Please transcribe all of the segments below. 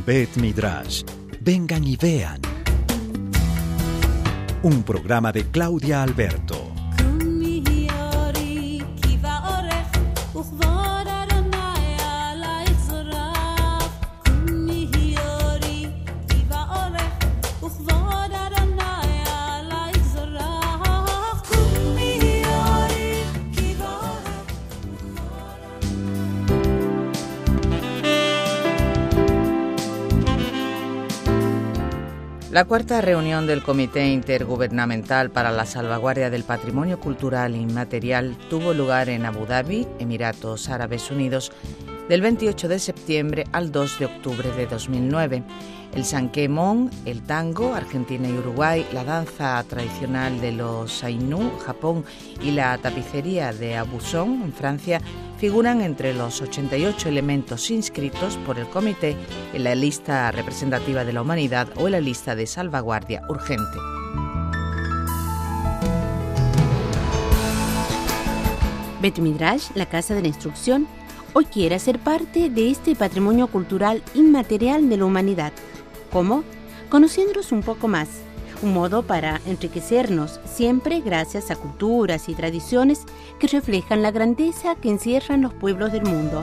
Bet Midrash. Vengan y vean. Un programa de Claudia Alberto. La cuarta reunión del Comité Intergubernamental para la Salvaguardia del Patrimonio Cultural Inmaterial tuvo lugar en Abu Dhabi, Emiratos Árabes Unidos, del 28 de septiembre al 2 de octubre de 2009. El Sankemon, el tango, Argentina y Uruguay, la danza tradicional de los Ainu, Japón, y la tapicería de Aubusson, en Francia, figuran entre los 88 elementos inscritos por el comité en la lista representativa de la humanidad o en la lista de salvaguardia urgente. Bet Midrash, la casa de la instrucción, hoy quiere ser parte de este patrimonio cultural inmaterial de la humanidad. ¿Cómo? Conociéndolos un poco más. Un modo para enriquecernos, siempre gracias a culturas y tradiciones que reflejan la grandeza que encierran los pueblos del mundo.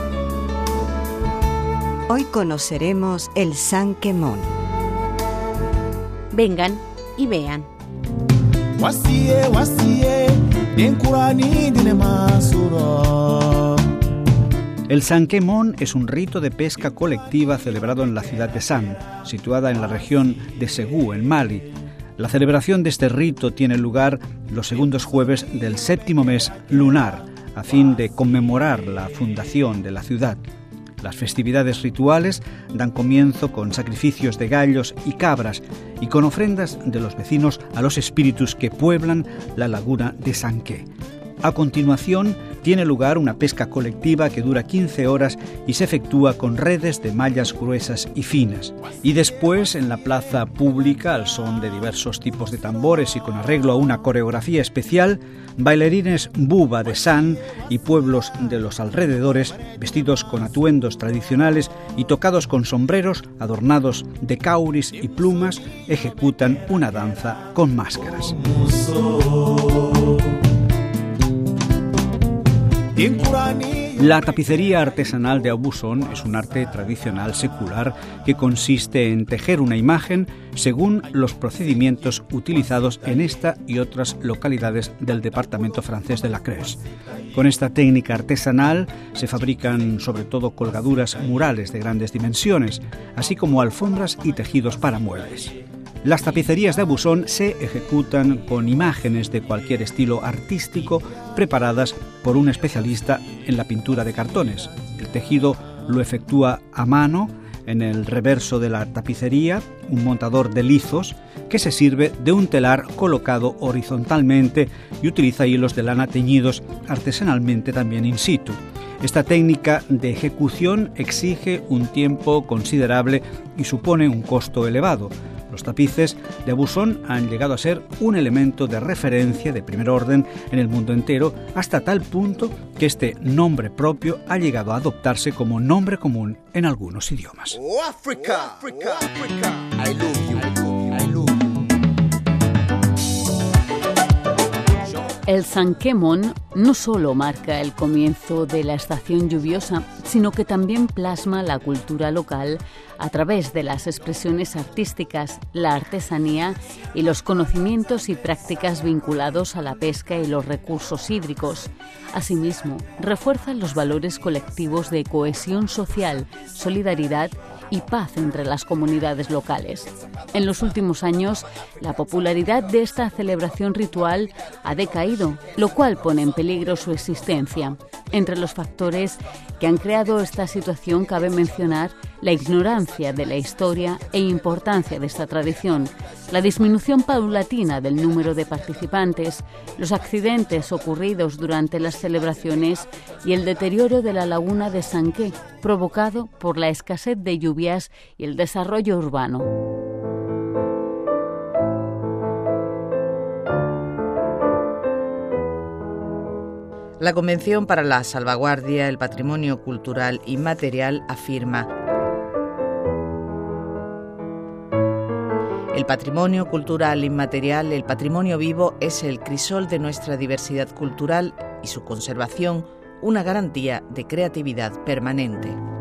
Hoy conoceremos el Sankemon. Vengan y vean. El Sankemon es un rito de pesca colectiva celebrado en la ciudad de San, situada en la región de Ségou, en Mali. La celebración de este rito tiene lugar los segundos jueves del séptimo mes lunar, a fin de conmemorar la fundación de la ciudad. Las festividades rituales dan comienzo con sacrificios de gallos y cabras y con ofrendas de los vecinos a los espíritus que pueblan la laguna de Sanké. A continuación, tiene lugar una pesca colectiva que dura 15 horas y se efectúa con redes de mallas gruesas y finas. Y después, en la plaza pública, al son de diversos tipos de tambores y con arreglo a una coreografía especial, bailarines buba de San y pueblos de los alrededores, vestidos con atuendos tradicionales y tocados con sombreros adornados de cauris y plumas, ejecutan una danza con máscaras. La tapicería artesanal de Aubusson es un arte tradicional secular que consiste en tejer una imagen según los procedimientos utilizados en esta y otras localidades del departamento francés de la Creuse. Con esta técnica artesanal se fabrican sobre todo colgaduras murales de grandes dimensiones, así como alfombras y tejidos para muebles. Las tapicerías de Aubusson se ejecutan con imágenes de cualquier estilo artístico preparadas por un especialista en la pintura de cartones. El tejido lo efectúa a mano en el reverso de la tapicería un montador de lizos que se sirve de un telar colocado horizontalmente y utiliza hilos de lana teñidos artesanalmente también in situ. Esta técnica de ejecución exige un tiempo considerable y supone un costo elevado. Los tapices de Aubusson han llegado a ser un elemento de referencia de primer orden en el mundo entero, hasta tal punto que este nombre propio ha llegado a adoptarse como nombre común en algunos idiomas. Oh, Africa, Africa, Africa. I love you, I love you, I love you. El Sankemon no solo marca el comienzo de la estación lluviosa, sino que también plasma la cultura local a través de las expresiones artísticas, la artesanía y los conocimientos y prácticas vinculados a la pesca y los recursos hídricos. Asimismo, refuerza los valores colectivos de cohesión social, solidaridad y paz entre las comunidades locales. En los últimos años, la popularidad de esta celebración ritual ha decaído, lo cual pone en peligro su existencia. Entre los factores que han creado esta situación cabe mencionar la ignorancia de la historia e importancia de esta tradición, la disminución paulatina del número de participantes, los accidentes ocurridos durante las celebraciones y el deterioro de la laguna de Sanké, provocado por la escasez de lluvias y el desarrollo urbano. La Convención para la Salvaguardia del Patrimonio Cultural Inmaterial afirma: El patrimonio cultural inmaterial, el patrimonio vivo, es el crisol de nuestra diversidad cultural y su conservación una garantía de creatividad permanente.